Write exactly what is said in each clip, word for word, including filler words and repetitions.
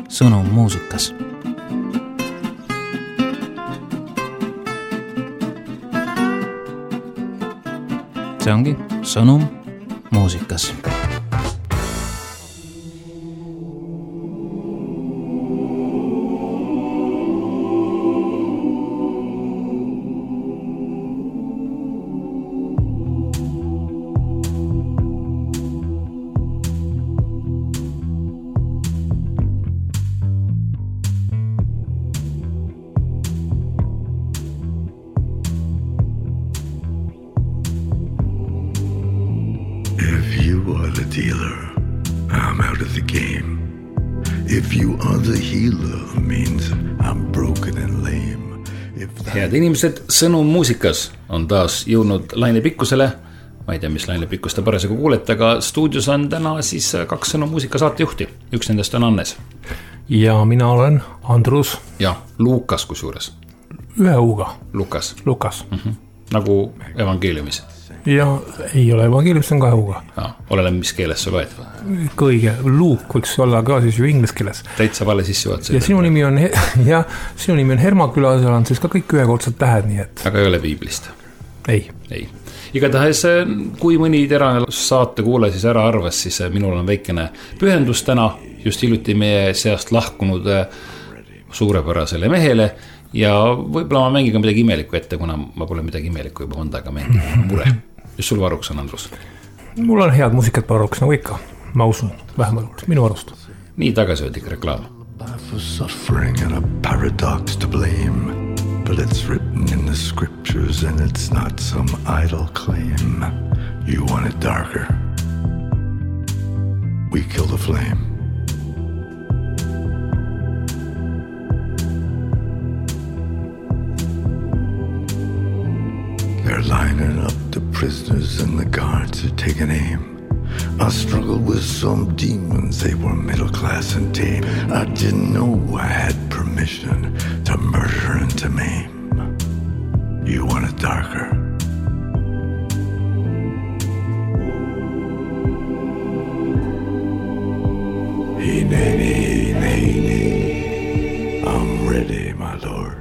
sõnum muusikas. See ongi sõnum muusikas. Head inimesed, sõnum muusikas on taas jõudnud Laine Pikkusele. Ma ei tea, mis Laine Pikkus te parasjagu kuulete, aga stuudios on täna siis kaks sõnum muusika saatejuhti. Üks nendest on Annes. Ja mina olen Andrus. Ja Lukas kusjuures. Ühe uuga. Lukas. Lukas. Mm-hmm. Nagu evangeeliumis. Ja ei ole evangeeliumis, on kahe uuga. Ja, olele, mis keeles sa loed? Kõige. Luuk võiks olla ka siis ju ingles keeles. Täitsa vale sisse juhat. Ja sinu nimi on, ja sinu nimi on Hermaküla, seal on siis ka kõik ühekordsed tähed, nii et... Aga ei ole piiblist? Ei. Ei. Igatahes, kui mõni terane saate kuule siis ära arvas, siis minul on väikene pühendus täna, just hiljuti meie seast lahkunud suurepärasele mehele, ja võib-olla ma mängin ka midagi imelikku ette, kuna ma pole midagi imelikku juba mõnda aega mänginud. Mure. Mis sul varuks on, Andrus? Mul on head muusikat varuks, nagu ikka. Ma usun, vähemalt minu arust. Nii tagasihoidlik reklaam. Life was suffering and a paradox to blame, but it's written in the scriptures and it's not some idle claim. You want it darker. We kill the flame. They're lining up the prisoners and the guards are taking aim. I struggled with some demons, they were middle class and tame. I didn't know I had permission to murder and to maim. You want it darker. He-nay-nay, nay-nay, I'm ready, my lord.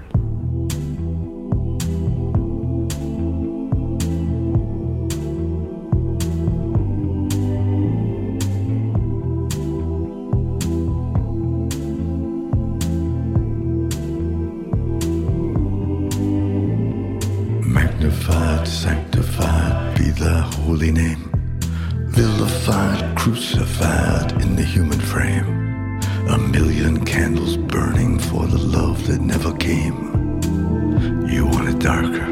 Sanctified be thy holy name, vilified, crucified in the human frame, a million candles burning for the love that never came. You want it darker,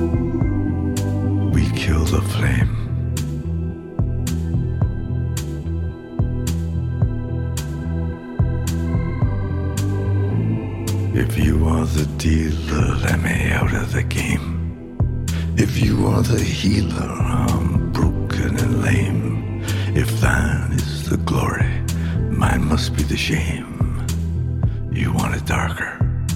we kill the flame. If you are the dealer, let me out of the game. If you are the healer, I'm broken and lame. If thine is the glory, mine must be the shame. You want it darker.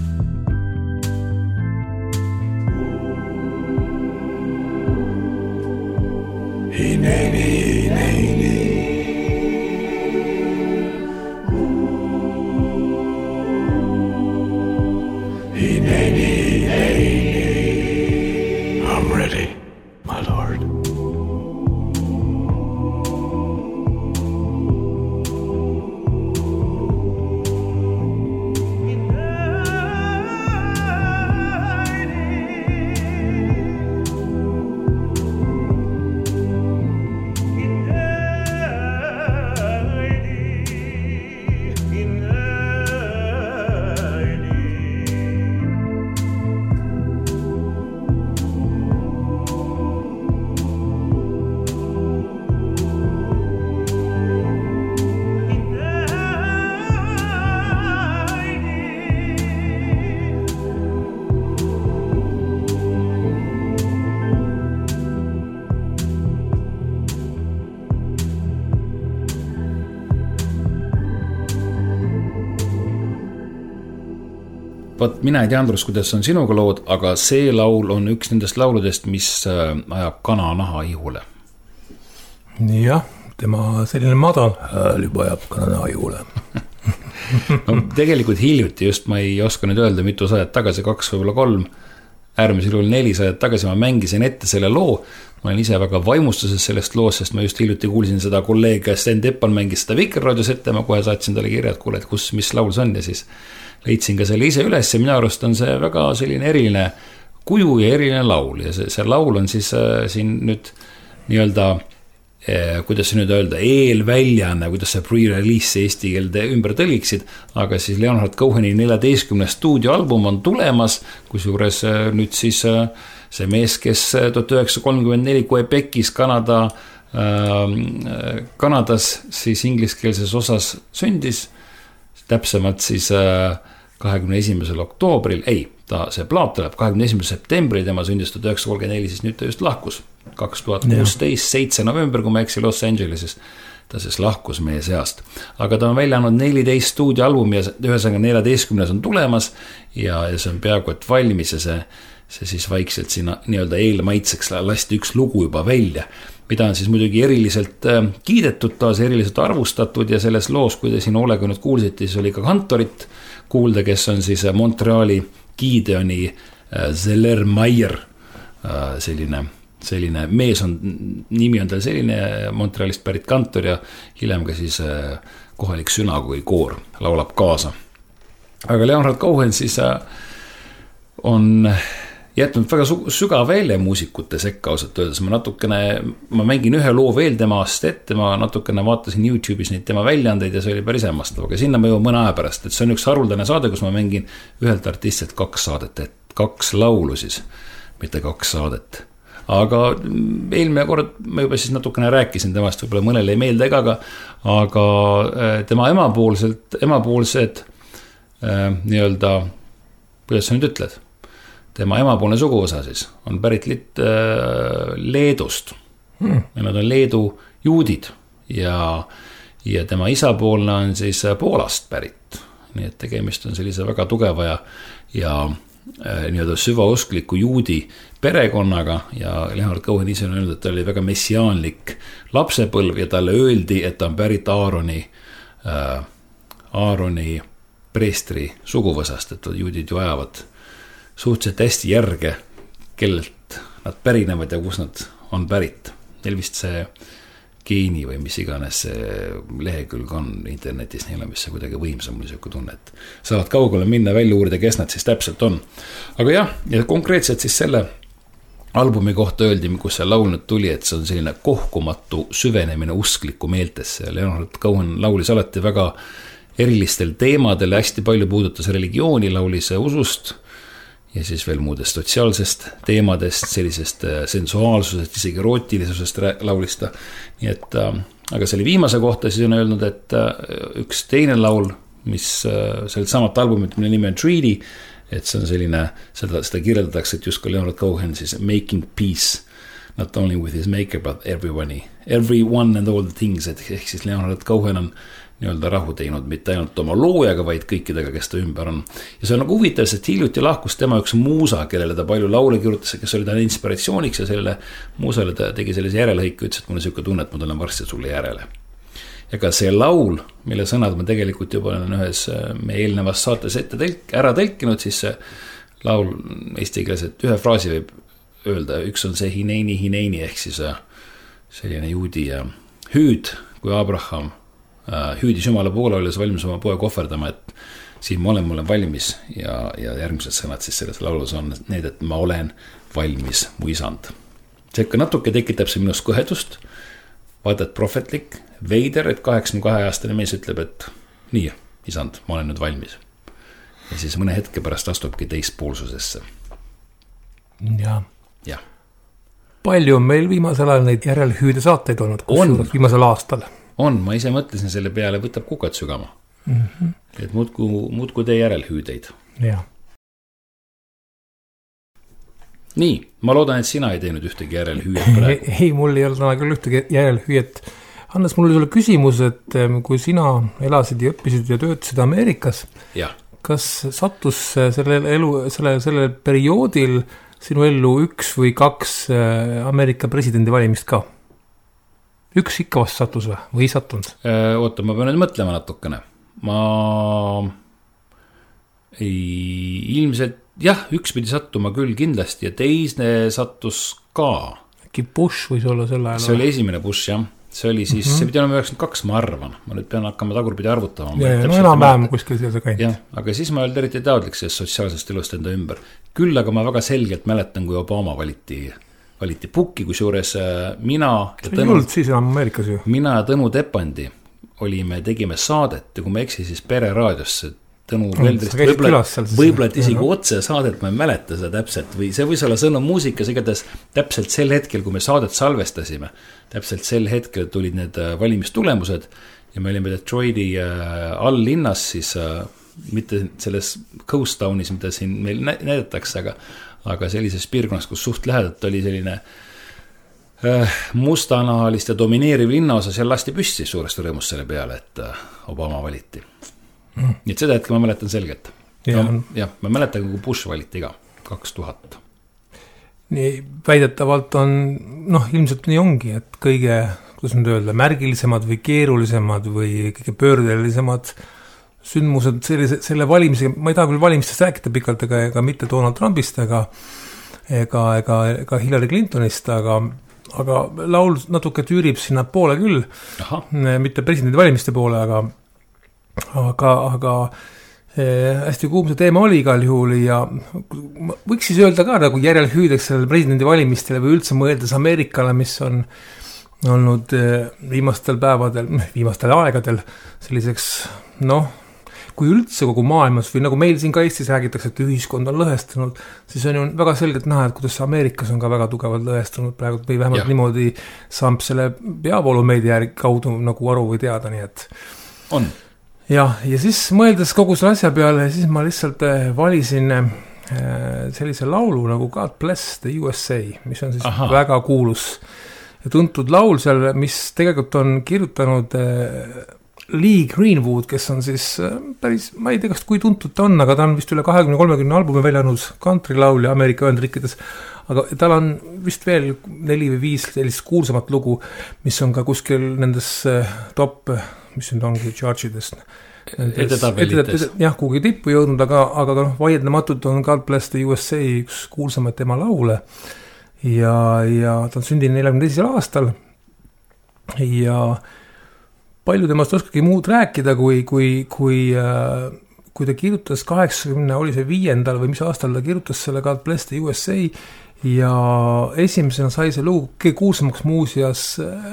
He-nay-nay, nay-nay. He-nay-nay, nay-nay. I'm ready, my lord. Vaat mina ei tea, Andrus, kuidas on sinuga lood, aga see laul on üks nendest lauludest, mis ajab kana naha ihule. Jah, tema selline madal hääl juba ajab kana naha ihule. no tegelikult hiljuti just, ma ei oska nüüd öelda mitu sajat tagasi, kaks võib-olla kolm, äärmisel juhul neli sajat tagasi ma mängisin ette selle loo. Ma olen ise väga vaimustuses sellest loos, sest ma just hiljuti kuulsin seda kolleeg Sten Teppan mängis seda Vikerraadios ette, ma kohe saatsin talle kirja, et kuule, et kus, mis laul see on ja siis leidsin ka selle ise üles ja minu arust on see väga selline eriline kuju ja eriline laul ja see, see laul on siis äh, siin nüüd nii-öelda eh, kuidas see nüüd öelda, eelväljane, kuidas see pre-release eesti keelde ümber tõliksid, aga siis Leonard Coheni neljateistkümnes stuudioalbum on tulemas, kus juures äh, nüüd siis äh, see mees, kes tuhat üheksasada kolmkümmend neli Quebecis Kanada, äh, Kanadas siis ingliskeelses osas sündis, täpsemalt siis äh, kahekümne esimesel oktoobril, ei, ta see plaat tuleb kahekümne esimesel septembril, tema sündis tuhat üheksasada kolmkümmend neli, siis nüüd ta just lahkus kaks tuhat kuusteist, seitse november, kui ma eksi Los Angeleses, ta siis lahkus meie seast. Aga ta on välja andnud neliteist stuudioalbumi ja ühesõnaga neljateistkümnes on tulemas ja, ja see on peaaegu et valmis ja see, see siis vaikselt sinna nii-öelda eelmaitseks lasti üks lugu juba välja, mida on siis muidugi eriliselt äh, kiidetud, taas eriliselt arvustatud ja selles loos, kui te siin hoolega nüüd kuulsite, siis oli ka kantorit kuulda, kes on siis Montreali Gideoni äh, Zeller-Meyer äh, selline, selline mees on, nimi on tal selline Montrealist pärit kantor ja hiljem ka siis äh, kohalik sünagogi koor laulab kaasa. Aga Leonard Cohen siis äh, on jätnud väga sügav välja muusikute sekka ausalt öeldes. Ma natukene, ma mängin ühe loo veel temast ette, ma natukene vaatasin YouTube'is neid tema väljaandeid ja see oli päris hämmastav, aga sinna ma jõuan mõne aja pärast, et see on üks haruldane saade, kus ma mängin ühelt artistilt kaks saadet, et kaks laulu siis, mitte kaks saadet. Aga eelmine kord ma juba siis natukene rääkisin temast, võib-olla mõnele ei meelde ega, aga, aga tema emapoolselt, emapoolsed äh, nii-öelda, kuidas sa nüüd ütled? Tema emapoolne suguosa siis on pärit lit, äh, Leedust hmm. ja nad on Leedu juudid ja, ja tema isapoolne on siis Poolast pärit, nii et tegemist on sellise väga tugeva ja, ja äh, nii-öelda süvauskliku juudi perekonnaga ja Leonard Cohen ise on öelnud, et ta oli väga messiaanlik lapsepõlv ja talle öeldi, et ta on pärit Aaroni äh, Aaroni preestri suguvõsast, et juudid ju ajavad suhteliselt hästi järge, kellelt nad pärinevad ja kus nad on pärit. Neil vist see geeni või mis iganes see lehekülg on internetis, neil on vist see kuidagi võimsam niisugune tunne, et saavad kaugele minna välja uurida, kes nad siis täpselt on. Aga jah, ja konkreetselt siis selle albumi kohta öeldi, kus see laul nüüd tuli, et see on selline kohkumatu süvenemine uskliku meeltesse. Leonard Cohen laulis alati väga erilistel teemadel, hästi palju puudutas religiooni, laulis usust, ja siis veel muudest sotsiaalsest teemadest, sellisest sensuaalsusest, isegi erootilisusest laulista. Nii et, aga selle viimase kohta siis on öelnud, et üks teine laul, mis sellelt samat albumit, mille nimi on Treaty, et see on selline, seda, seda kirjeldatakse, et just ka Leonard Cohen siis making peace, not only with his maker, but everybody, everyone and all the things, et ehk siis Leonard Cohen on nii-öelda rahu teinud, mitte ainult oma loojaga, vaid kõikidega, kes ta ümber on. Ja see on nagu huvitav, sest hiljuti lahkus tema üks muusa, kellele ta palju laule kirjutas, kes oli ta inspiratsiooniks ja selle muusale ta tegi sellise järelhõiku, ütles, et mul on selline tunne, et ma tulen varsti sulle järele. Ja ka see laul, mille sõnad ma tegelikult juba olen ühes meie eelnevas saates ette telk, ära telkinud, siis see laul eesti keeles, et ühe fraasi võib öelda, üks on see hineini, hineini, ehk siis selline juudi hüüd, kui Abraham hüüdis jumala poole, olles valmis oma poeg ohverdama, et siin ma olen, ma olen valmis ja, ja järgmised sõnad siis selles laulus on need, et ma olen valmis, mu isand. See ikka natuke tekitab see minust kõhedust, vaata, et prohvetlik, veider, et kaheksakümne kahe aastane mees ütleb, et nii, isand, ma olen nüüd valmis. Ja siis mõne hetke pärast astubki teistpoolsusesse. Ja. Ja. Palju on meil viimasel ajal neid järelhüüde saateid olnud, kus viimasel aastal? On, ma ise mõtlesin selle peale, võtab kukad sügama. Mm-hmm. Et muudku, muudku tee järelhüüdeid. Ja. Nii, ma loodan, et sina ei teinud ühtegi järelhüüet praegu. Ei, mul ei olnud täna küll ühtegi järelhüüet. Hannes, mul oli sulle küsimus, et kui sina elasid ja õppisid ja töötasid Ameerikas, ja. Kas sattus sellel elu, selle, sellel perioodil sinu ellu üks või kaks Ameerika presidendi valimist ka? Üks ikka vast sattus või, või ei sattunud? Oota, ma pean nüüd mõtlema natukene. ma ei, ilmselt jah, üks pidi sattuma küll kindlasti ja teisne sattus ka. Äkki Bush võis olla selle ajal? See oli esimene Bush, jah. See oli siis, mm-hmm. see pidi olema üheksakümmend kaks, ma arvan. Ma nüüd pean hakkama tagurpidi arvutama. Ja, ja no enam vähem kuskil see käinud. Jah, aga siis ma ei olnud eriti teadlik sellest sotsiaalsest elust enda ümber. Küll aga ma väga selgelt mäletan, kui Obama valiti, valiti pukki, kus juures mina ja Tõnu... Ei olnud siis enam Ameerikas ju. Mina ja Tõnu Tepandi olime, tegime saadet ja kui ma eksi, siis Pere raadiosse Tõnu Veldrist, võib-olla, võib-olla et isegi otse saadet, ma ei mäleta seda täpselt või see võis olla sõnum muusikas, igatahes täpselt sel hetkel, kui me saadet salvestasime, täpselt sel hetkel tulid need valimistulemused ja me olime Detroiti all linnas siis, mitte selles Coast Townis, mida siin meil näidatakse, aga, aga sellises piirkonnas, kus suht lähedalt oli selline äh, mustanahalist ja domineeriv linnaosa, seal lasti püsti suuresti rõõmus selle peale, et Obama valiti. Mm. Nii et seda hetke ma mäletan selgelt. Ja, no, jah, ma mäletan, kui Bush valiti ka, kaks tuhat. Nii väidetavalt on, noh, ilmselt nii ongi, et kõige, kuidas nüüd öelda, märgilisemad või keerulisemad või kõige pöördelisemad sündmused sellise, selle valimisega, ma ei taha küll valimistest rääkida pikalt, ega, ega mitte Donald Trumpist, ega, ega, ega, ega Hillary Clintonist, aga, aga laul natuke tüürib sinna poole küll, Aha. mitte presidendi valimiste poole, aga aga, aga eh, hästi kuum see teema oli igal juhul ja võiks siis öelda ka nagu järelhüüdeks sellele presidendi valimistele või üldse mõeldes Ameerikale, mis on olnud eh, viimastel päevadel, viimastel aegadel selliseks, noh, kui üldse kogu maailmas või nagu meil siin ka Eestis räägitakse, et ühiskond on lõhestunud, siis on ju väga selgelt näha, et kuidas Ameerikas on ka väga tugevalt lõhestunud praegu või vähemalt ja. Niimoodi saab selle peavoolumeedia kaudu nagu aru või teada, nii et on ja, ja siis mõeldes kogu selle asja peale, siis ma lihtsalt valisin sellise laulu nagu God Bless the U S A, mis on siis Aha. väga kuulus ja tuntud laul seal, mis tegelikult on kirjutanud Lee Greenwood, kes on siis päris, ma ei tea, kas kui tuntud ta on, aga ta on vist üle kahekümne kolmekümne albumi väljanud country laulja Ameerika Ühendriikides, aga tal on vist veel neli või viis sellist kuulsamat lugu, mis on ka kuskil nendes top mis nüüd ongi chargidest. Edetabelites. Jah, kuhugi tippu jõudnud, aga, aga noh, vaieldamatult on God Bless the U S A üks kuulsamaid tema laule. Ja, ja ta on sündinud neljakümne teisel aastal. Ja palju temast oskagi muud rääkida, kui, kui, kui, kui ta kirjutas kaheksakümne, oli see viiendal või mis aastal ta kirjutas selle God Bless the U S A ja esimesena sai see lugu kõige kuulsamaks muusias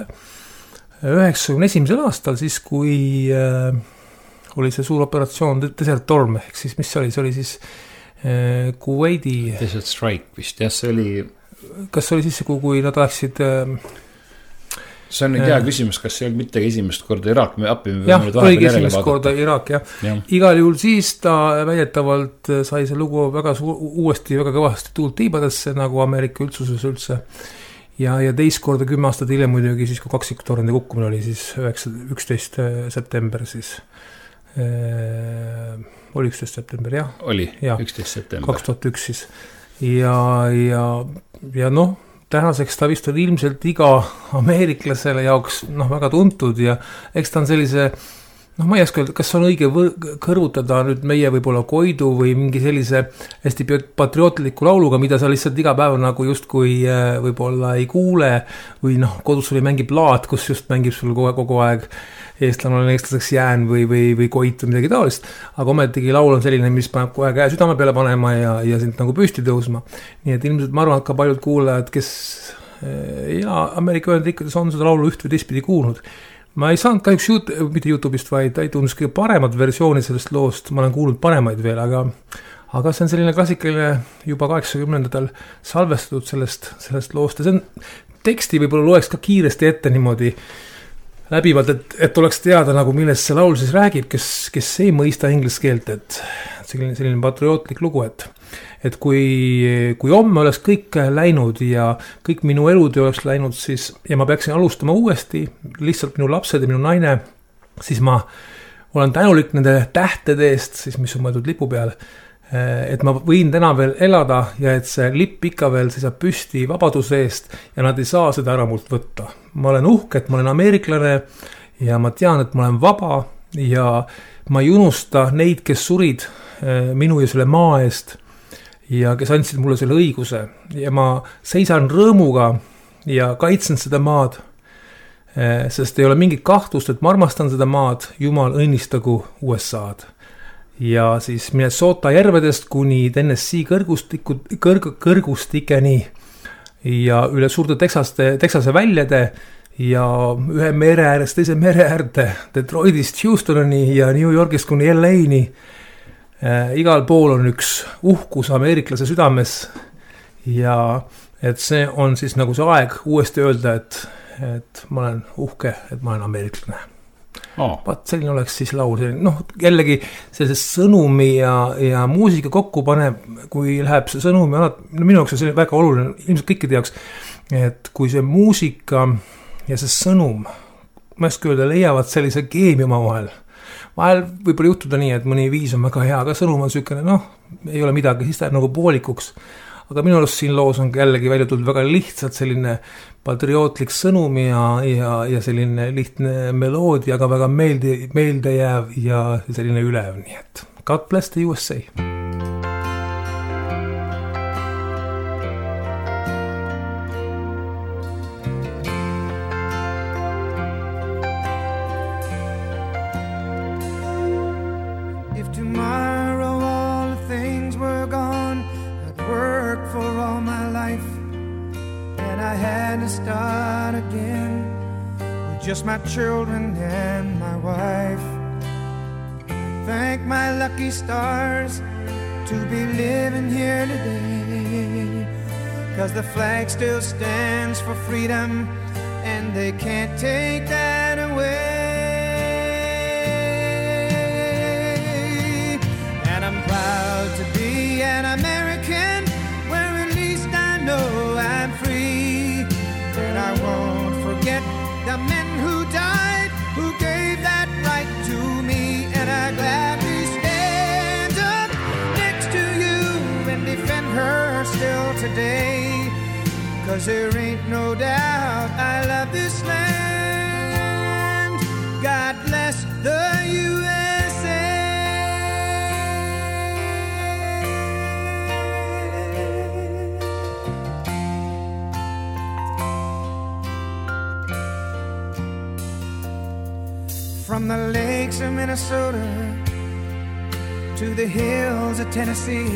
üheksakümne esimesel aastal, siis kui äh, oli see suur operatsioon Desert Storm, ehk siis mis see oli, see oli siis äh, Kuwaiti Desert Strike vist, jah, see oli kas see oli siis, kui, kui nad läksid äh, see on nüüd hea äh, küsimus, kas see oli mitte esimest korda Iraak, me appi me jah, oligi esimest vaadata. korda Iraak, jah ja. Igal juhul siis ta väidetavalt sai see lugu väga su- uuesti väga kõvasti tuult tiibadesse, nagu Ameerika üldsuses üldse ja, ja teist korda kümme aastat hiljem muidugi siis, kui kaksiktornide kukkumine oli siis üksteist september siis äh, oli üksteist september, jah oli, ja, üksteist september kaks tuhat üks siis ja, ja, ja noh, tänaseks ta vist on ilmselt iga ameeriklasele jaoks noh, väga tuntud ja eks ta on sellise noh, ma ei oska öelda, kas on õige võr- kõrvutada nüüd meie võib-olla Koidu või mingi sellise hästi patriootliku lauluga, mida sa lihtsalt iga päev nagu justkui võib-olla ei kuule või noh, kodus oli mängi plaat, kus just mängib sul kogu, kogu aeg eestlane olen eestlaseks jään või, või, või Koit või midagi taolist, aga ometigi laul on selline, mis paneb kohe käe südame peale panema ja, ja sind nagu püsti tõusma. Nii et ilmselt ma arvan, et ka paljud kuulajad, kes ja Ameerika Ühendriikides on seda laulu üht või teistpidi kuulnud. Ma ei saanud kahjuks YouTube, mitte YouTube'ist, vaid iTunes kõige paremad versioonid sellest loost, ma olen kuulnud paremaid veel, aga, aga see on selline klassikaline juba kaheksakümnendatel salvestatud sellest, sellest loost ja see on, teksti võib-olla loeks ka kiiresti ette niimoodi läbivalt, et, et oleks teada nagu millest see laul siis räägib, kes, kes ei mõista inglise keelt, et selline, selline patriootlik lugu, et et kui, kui homme oleks kõik läinud ja kõik minu elud oleks läinud, siis, ja ma peaksin alustama uuesti, lihtsalt minu lapsed ja minu naine, siis ma olen tänulik nende tähtede eest, siis mis on mõeldud lipu peal, et ma võin täna veel elada ja et see lipp ikka veel seisab püsti vabaduse eest ja nad ei saa seda ära mult võtta. Ma olen uhke, et ma olen ameeriklane ja ma tean, et ma olen vaba ja ma ei unusta neid, kes surid minu ja selle maa eest ja kes andsid mulle selle õiguse ja ma seisan rõõmuga ja kaitsen seda maad, sest ei ole mingit kahtlust, et ma armastan seda maad, jumal õnnistagu U S A-d. Ja siis Minnesota järvedest kuni Tennessee kõrgustiku, kõrg, kõrgustikeni ja üle suurte Texaste, Texase väljade ja ühe mere äärest teise mere äärde, Detroitist Houstonini ja New Yorgist kuni L A-ni. Äh, igal pool on üks uhkus ameeriklase südames ja et see on siis nagu see aeg uuesti öelda, et, et ma olen uhke, et ma olen ameeriklane. Oh. Vaat selline oleks siis laul, noh jällegi sellise sõnumi ja, ja muusika kokku paneb, kui läheb see sõnumi, minu jaoks on see väga oluline, ilmselt kõikide jaoks, et kui see muusika ja see sõnum, ma ei oska öelda, leiavad sellise keemia oma vahel. Vahel võib-olla juhtuda nii, et mõni viis on väga hea, aga sõnum on sükene, noh, ei ole midagi, siis ta jääb nagu poolikuks. Aga minu arust siin loos on jällegi välja tulnud väga lihtsalt selline patriootlik sõnum ja, ja, ja selline lihtne meloodia, aga väga meelde, meelde jääv ja selline ülev, nii et God bless the U S A. Just my children and my wife. Thank my lucky stars to be living here today, 'cause the flag still stands for freedom and they can't take that away. And I'm proud to be an American, where at least I know I'm free. And I won't forget the men who died, who gave that right to me. And I gladly stand up next to you and defend her still today, 'cause there ain't no doubt I love this land. God bless the U S A. From the lakes of Minnesota to the hills of Tennessee,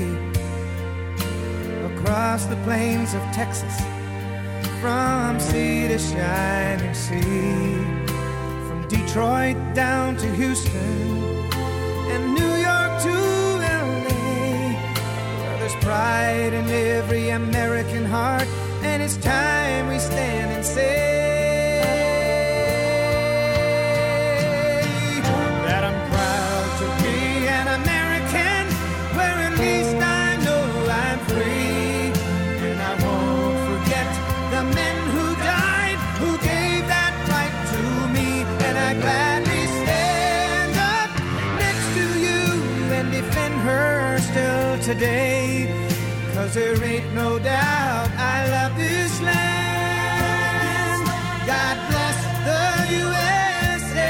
across the plains of Texas, from sea to shining sea, from Detroit down to Houston and New York to L A, well, there's pride in every American heart, and it's time we stand and say today, 'cause there ain't no doubt I love this land. God bless the U S A.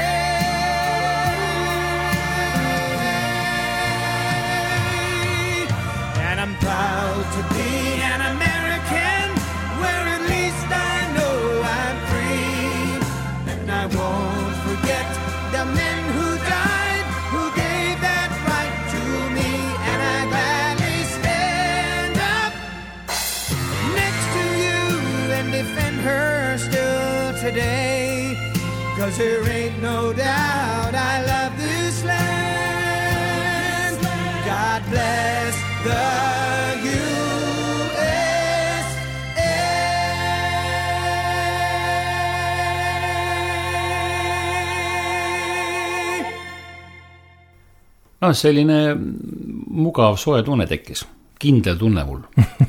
And I'm proud to be an American, where at least I know I'm free. And I won't forget the men who died, who gave that right to me. And I gladly stand up next to you and defend her still today, 'cause there ain't no doubt I love this land. God bless the U S A. No, selline mugav soe tunne tekkis, kindel tunne mul.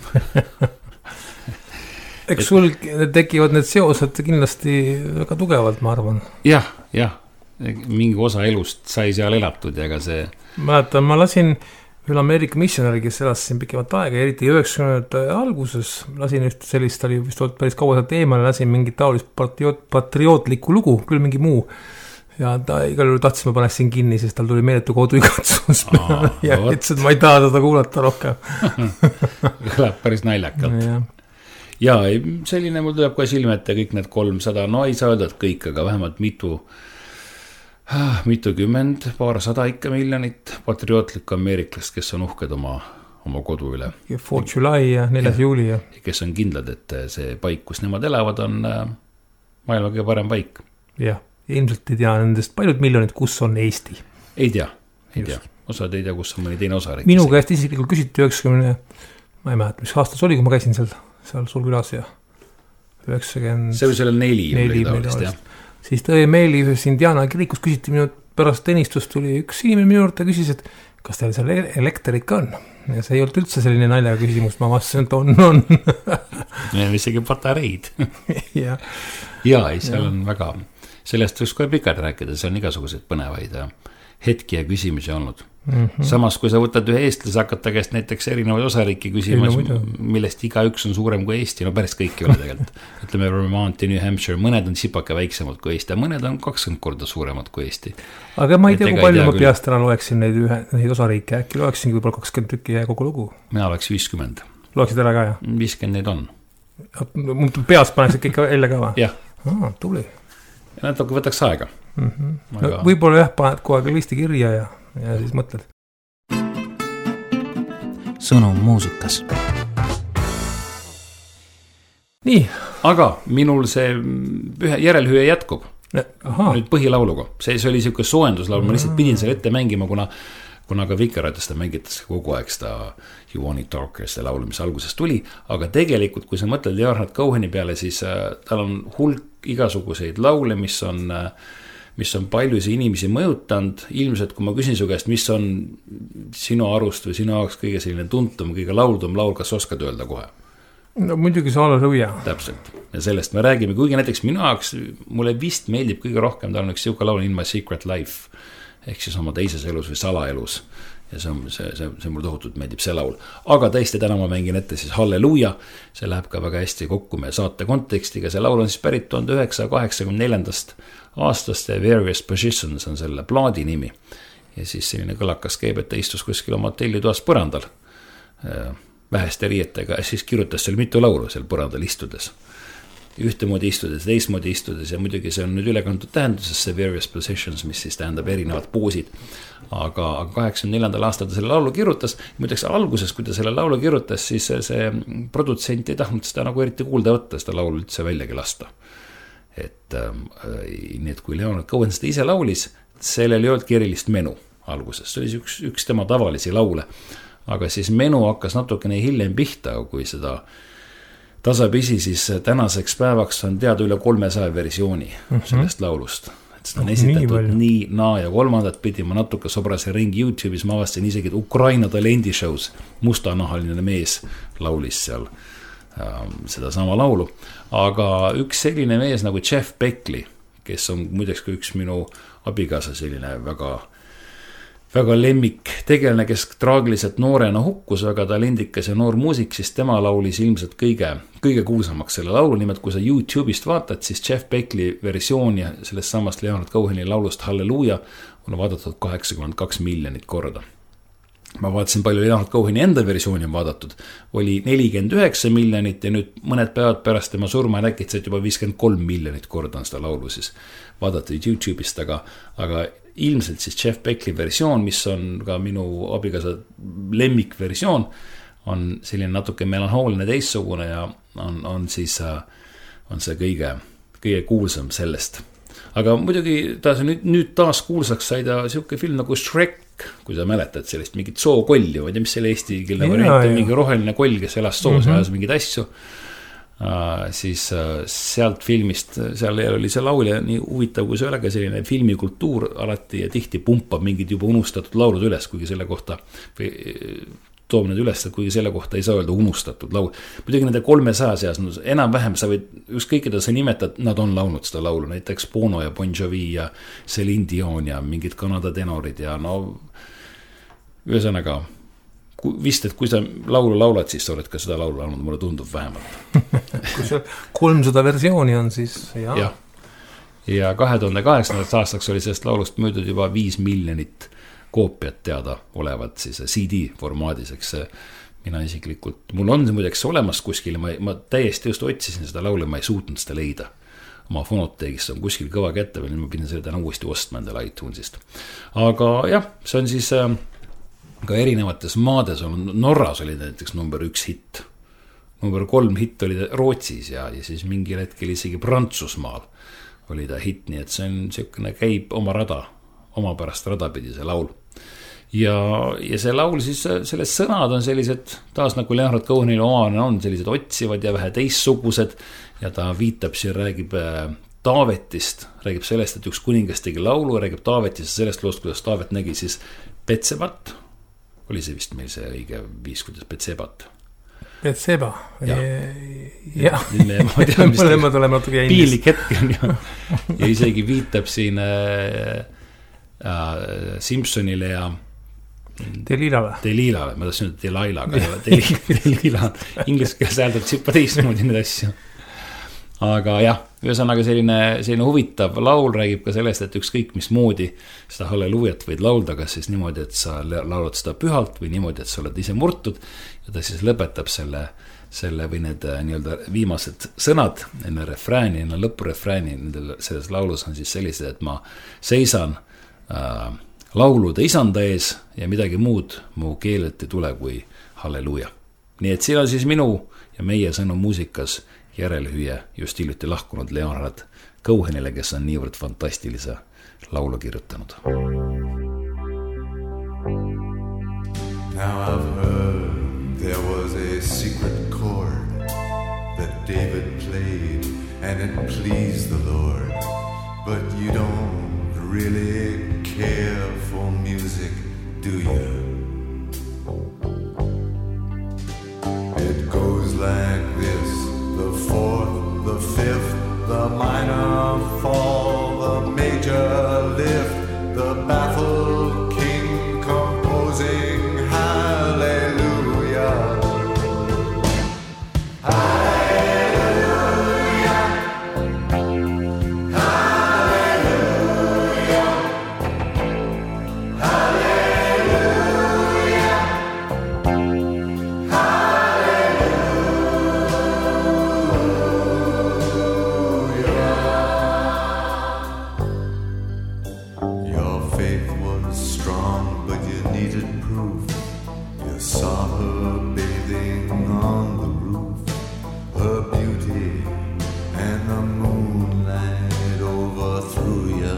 Eks sul tekivad need seosed kindlasti väga tugevalt, ma arvan. Jah, jah, mingi osa elust sai seal elatud ja ka see. Mäletan, ma lasin üle Ameerika missionäri, kes elas siin pikemat aega, eriti üheksakümnendate alguses lasin üht sellist, oli vist olnud päris kaua seda teemal, lasin mingit taolist patrioot, patriootlikku lugu, küll mingi muu. ja ta igal juhul tahtis, ma paneksin kinni, sest tal tuli meeletu koduigatsus Aa, ja võt. ütles, et ma ei taha seda kuulata rohkem. Kõlab päris naljakalt. Ja. Ja selline mul tuleb ka silme ette kõik need kolmsada, no ei saa öelda, et kõik, aga vähemalt mitu mitukümmend, paarsada ikka miljonit patriootlikku ameeriklast, kes on uhked oma, oma kodu üle. Fourth July ja neljas juuli. Ja. Kes on kindlad, et see paik, kus nemad elavad, on maailma kõige parem paik. Jah, ilmselt ei tea nendest paljud miljonid, kus on Eesti. Ei tea, ei tea. Osad ei tea, kus on mõni teine osariik. Minu käest isiklikult küsiti üheksakümne, ma ei mäleta, mis aastas oli, kui ma käisin seal, seal sul külas ja üheksakümmend see oli selle neli, neli taolist, jah. Siis tõi meeli ühes Indiana kirikus, küsiti minu pärast teenistust, tuli üks inimene minu juurde, küsis, et kas teil seal elekter ikka on? Ja see ei olnud üldse selline naljaga küsimus, ma vastasin, et on, on. Meil isegi patareid. ja, ja, ei, seal ja. On väga, sellest võiks kohe pikalt rääkida, see on igasuguseid põnevaid hetki ja küsimusi olnud. Mm-hmm. Samas, kui sa võtad ühe eestlase, hakkad ta käest näiteks erinevaid osariiki küsimas, no, millest iga üks on suurem kui Eesti, no päris kõik ei ole tegelikult. Ütleme Vermont ja New Hampshire, mõned on sipake väiksemad kui Eesti, mõned on kakskümmend korda suuremad kui Eesti. Aga ma ei tea, kui palju ma peast täna loeksin neid, ühe, neid osariike, äkki loeksin võib-olla kakskümmend tükki ja kogu lugu. Mina oleks viiskümmend. Loeksid ära ka, jah? viiskümmend neid on. Peast paneks ikka välja ka, va? Jah. Ah, tuli. Ja natuke võtaks aega. Mm-hmm. No, võib-olla jah, paned kogu aeg listi kirja ja, ja siis mõtled. Sõnum muusikas. Nii, aga minul see ühe järelhüüe jätkub. Aha. Nüüd põhilauluga. See, see oli siuke soojenduslaul, ma lihtsalt pidin selle ette mängima, kuna, kuna ka Vikerraadiost mängitas kogu aeg seda You Want It Darker, seda laulu, mis alguses tuli, aga tegelikult, kui sa mõtled Leonard Coheni peale, siis äh, tal on hulk igasuguseid laule, mis on, äh, mis on paljusi inimesi mõjutanud. Ilmselt, kui ma küsin su käest, mis on sinu arust või sinu jaoks kõige selline tuntum, kõige lauldum laul, kas oskad öelda kohe? No muidugi see Halleluuja. Täpselt. Ja sellest me räägime, kuigi näiteks minu jaoks, mulle vist meeldib kõige rohkem, tal on üks siuke laul In My Secret Life, ehk siis oma teises elus või salaelus. Ja see, see, see, see mul tohutult meeldib see laul. Aga tõesti täna ma mängin ette siis Halleluuja, see läheb ka väga hästi kokku meie saate kontekstiga, see laul on siis pärit tuhande üheksasaja kaheksakümne neljandast aastast ja Various Positions on selle plaadi nimi. Ja siis selline kõlakas käib, et ta istus kuskil oma hotellitoas põrandal väheste riietega ja siis kirjutas seal mitu laulu seal põrandal istudes. Ühtemoodi istudes, teistmoodi istudes ja muidugi see on nüüd ülekantud tähenduses see various positions, mis siis tähendab erinevad poosid. Aga, aga kaheksakümne neljandal aastal ta selle laulu kirjutas. Muideks alguses, kui ta selle laulu kirjutas, siis see, see produtsent ei tahtnud seda nagu eriti kuulda võtta, seda laulu üldse väljagi lasta. Et äh, nii, et kui Leonard Cohen seda ise laulis, sellel ei olnud kerilist menu alguses. See oli üks, üks tema tavalisi laule. Aga siis menu hakkas natukene hiljem pihta, kui seda tasapisi siis tänaseks päevaks on teada üle kolmesaja versiooni mm-hmm. sellest laulust. Et seda on esitatud nii, nii, naa ja kolmandat pidi, ma natuke sobrasin ringi YouTube'is, ma avastasin isegi Ukraina talendishows, mustanahaline mees laulis seal äh, seda sama laulu. Aga üks selline mees nagu Jeff Beckley, kes on muideks ka üks minu abikaasa selline väga väga lemmik tegelane, kes traagiliselt noorena hukkus, väga talendikas ja noor muusik, siis tema laulis ilmselt kõige, kõige kuulsamaks selle laulu. Nimelt, kui sa YouTube'ist vaatad, siis Jeff Beckley versioon ja sellest samast Leonard Coheni laulust Halleluuja on vaadatud kaheksakümmend kaks miljonit korda. Ma vaatasin palju Leonard Coheni enda versiooni on vaadatud, oli nelikümmend üheksa miljonit ja nüüd mõned päevad pärast tema surma näkitseid juba viiskümmend kolm miljonit korda on seda laulu siis vaadatud YouTube'ist, aga, aga ilmselt siis Jeff Beckley versioon, mis on ka minu abikaasa lemmik versioon, on selline natuke melanhooline teissugune ja on, on siis on see kõige, kõige kuulsam sellest. Aga muidugi ta nüüd, nüüd taas kuulsaks sai ta siuke film nagu Shrek, kui sa mäletad sellist mingit sookolli, või tea, mis selle eesti keelne variant on, mingi roheline koll, kes elas soos mm-hmm. ja ajas mingid asju. Uh, siis uh, sealt filmist, seal oli see laulja nii huvitav, kui see ole ka selline filmikultuur alati ja tihti pumpab mingid juba unustatud laulud üles, kuigi selle kohta või toob need üles, kuigi selle kohta ei saa öelda unustatud laul. Muidugi nende kolmesaja seas, no, enam-vähem sa võid, ükskõik keda sa nimetad, nad on laulnud seda laulu, näiteks Bono ja Bon Jovi ja Celine Dion ja mingid Kanada tenorid ja no ühesõnaga vist, et kui sa laulu laulad, siis sa oled ka seda laulu laulnud, mulle tundub vähemalt. Kui see kolmsada versiooni on, siis jah. Ja. ja kahe tuhande kaheksandaks aastaks oli sellest laulust möödud juba viis miljonit koopiat teada olevat siis C D formaadis, eks mina isiklikult, mul on see muideks olemas kuskil, ma, ma täiesti just otsisin seda laulu, ma ei suutnud seda leida. Oma fonoteegist on kuskil kõva kätte või nüüd ma pidin selle täna uuesti ostma endale iTunesist. Aga jah, see on siis ka erinevates maades on, Norras oli näiteks number üks hitt. Number kolm hitt oli Rootsis ja, ja siis mingi hetkel isegi Prantsusmaal oli ta hitt, nii et see on selline käib oma rada, oma pärast rada pidi see laul. Ja, ja see laul siis, selles sõnad on sellised, taas nagu Leonard Cohenile omane on sellised otsivad ja vähe teissugused ja ta viitab siin, räägib Taavetist, räägib sellest, et üks kuningas tegi laulu, räägib Taavetist ja sellest loost, kuidas Taavet nägi siis Betsebat, oli see vist meil see õige viis, kuidas Betsebat Betseba. Jah. Ja. Mõlemad oleme natuke jäinis. Piilik hetk on ja, ja isegi viitab siin äh, äh, Simpsonile ja Delilale. Delilale, ma tahtsin öelda Delilah, aga Delila, inglise keeles hääldab sipa teistmoodi neid asju. Aga jah, ühesõnaga selline, selline huvitav laul räägib ka sellest, et ükskõik mis moodi seda halleluujat võid laulda, kas siis niimoodi, et sa laulad seda pühalt või niimoodi, et sa oled ise murtud ja ta siis lõpetab selle, selle või need nii-öelda viimased sõnad enne refrääni, enne lõpurefrääni nendel, selles laulus on siis sellised, et ma seisan äh, laulude isanda ees ja midagi muud mu keelelt ei tule kui halleluuja. Nii et siin on siis minu ja meie sõnu muusikas järelhüüe just hiljuti lahkunud Leonard Cohenile, kes on niivõrd fantastilise laulu kirjutanud. Now I've heard there was a secret chord that David played and it pleased the Lord, but you don't really care for music, do you? It goes like this: the fourth, the fifth, the minor fall, the major lift, the baffled king composing hallelujah. Hallelujah. Hallelujah. Hallelujah. Saw her bathing on the roof, her beauty and the moonlight overthrew you.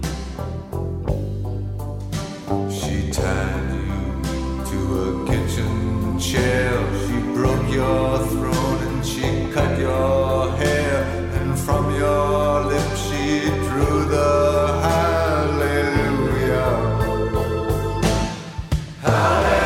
She tied you to a kitchen chair, she broke your throne and she cut your hair, and from your lips she drew the hallelujah. Hallelujah.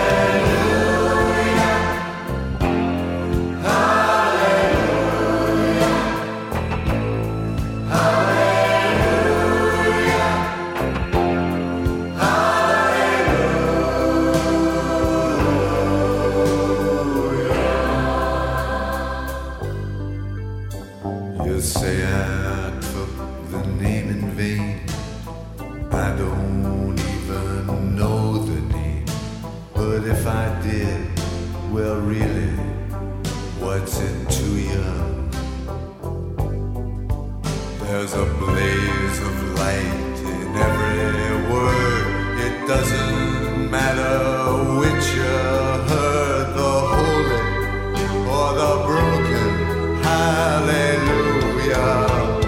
There's a blaze of light in every word. It doesn't matter which you heard, the holy or the broken. Hallelujah.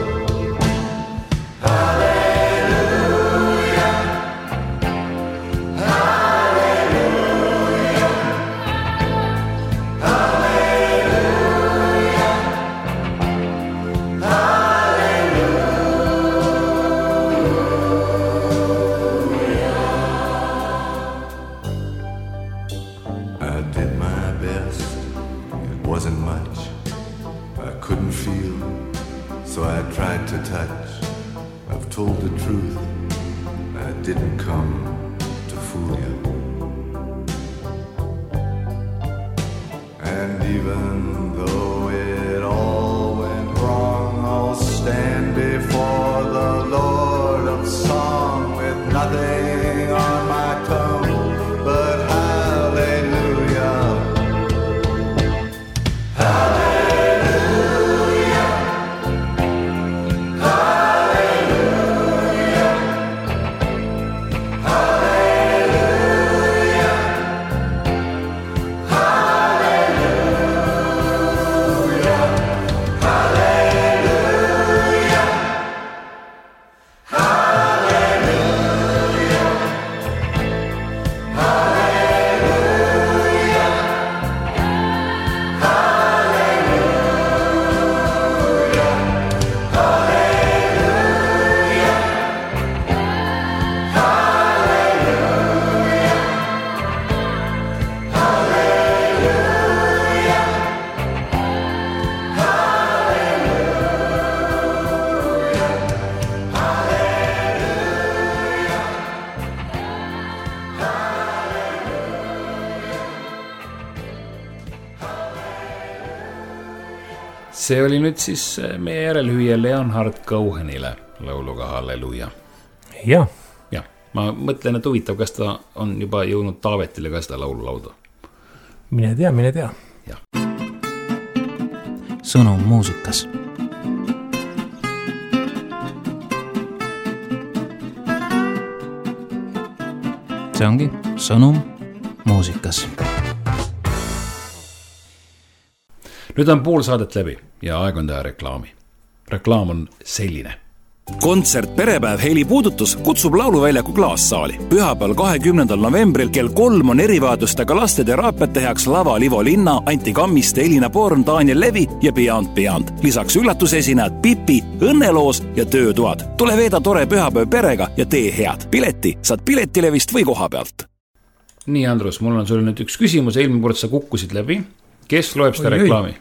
To touch, I've told the truth, I didn't come to fool you. And even though it all went wrong, I'll stand before the see oli nüüd siis meie järelhüüja Leonhard Cohenile lauluga Halleluja. Jah. Jah, ma mõtlen, et huvitav, kas ta on juba jõudnud Taavetile ka seda laulu lauda. Mine tea, mine tea. Jah. Sõnum muusikas. See ongi sõnum muusikas. Nüüd on pool saadet läbi ja aeg on teha reklaami. Reklaam on selline. Kontsert Perepäev helipuudutus kutsub lauluväljaku Klaassaali. Pühapäeval kahekümnendal novembril kell kolm on erivajadustega laste teraapiate heaks lava Livo Linna, Anti Kammiste, Elina Born, Daniel Levi ja Beyond Beyond. Lisaks üllatusesinejad Pipi, Õnneloos ja Töötoad. Tule veeda tore pühapäev perega ja tee head. Pileti saad Piletilevist või koha pealt. Nii, Andrus, mul on sulle nüüd üks küsimus. Eelmine kord sa kukkusid läbi. Kes loeb seda oi, reklaami?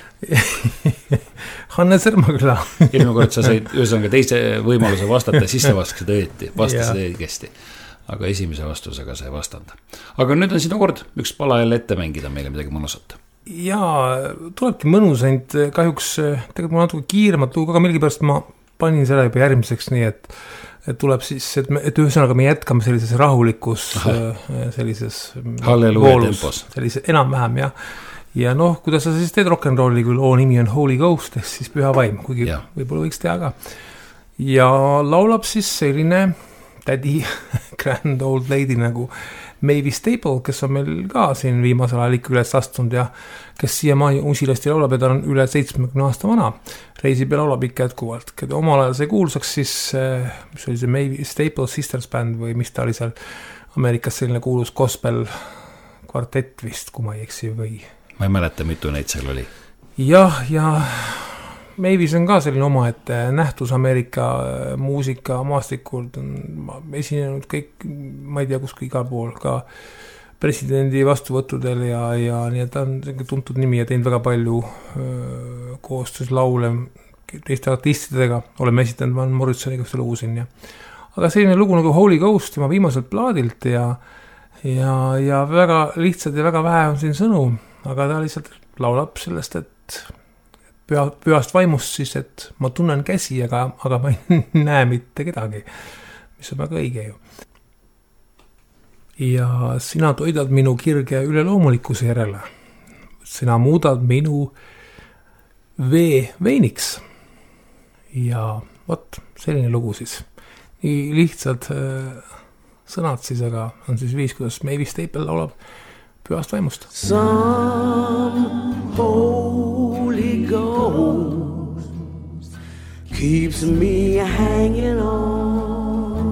Hannes Ermaküla. Eelmine kord sa said ühesõnaga teise võimaluse vastata, siis sa vastasid õieti, vastasid õigesti. Aga esimese vastusega sa ei vastanda. Aga nüüd on sinu kord üks pala jälle ette mängida meile midagi mõnusat. Jaa, tulebki mõnus, ent kahjuks tegelikult mul natuke kiiremat lugu, aga millegipärast ma panin selle juba järgmiseks nii, et, et tuleb siis, et, me, et ühesõnaga me jätkame sellises rahulikus Aha. sellises Halleluja tempos. Sellise enam-vähem, jah. Ja noh, kuidas sa siis teed rock'n'rolli, kui loo nimi on Holy Ghost, siis püha vaim, kuigi ja. Võib-olla võiks teha ka. Ja laulab siis selline tädi grand old lady nagu Mavis Staple, kes on meil ka siin viimasel ajal ikka üles astunud ja kes siia maa usilasti laulab ja ta on üle seitsmekümne aasta vana. Reisib ja laulab ikka jätkuvalt. Keda omal ajal see kuulsaks siis, mis oli see Mavis Staple Sisters Band või mis ta oli seal Ameerikas selline kuulus gospel kvartett vist, kui ma ei eksi või... Ma ei mäleta, mitu neid seal oli. Jah, ja Mavis on ka selline oma, et nähtus Ameerika muusika maastikult on esinenud kõik, ma ei tea, kus igal pool, ka presidendi vastuvõttudel ja, ja nii, et ta on tuntud nimi ja teinud väga palju öö, koostöös laule teiste artistidega. Oleme esitanud Van Morrisoniga ühte lugu siin. Ja. Aga selline lugu nagu Holy Ghost tema viimaselt plaadilt ja, ja, ja väga lihtsalt ja väga vähe on siin sõnu. Aga ta lihtsalt laulab sellest, et püha, pühast vaimust siis, et ma tunnen käsi, aga, aga ma ei näe mitte kedagi, mis on väga õige ju. Ja sina toidad minu kirge üleloomulikkuse järele. Sina muudad minu vee veiniks. Ja võt, selline lugu siis. Nii lihtsalt äh, sõnad siis, aga on siis viis, kuidas Mavis Staple laulab pühast vaimust. Some Holy Ghost keeps me hanging on,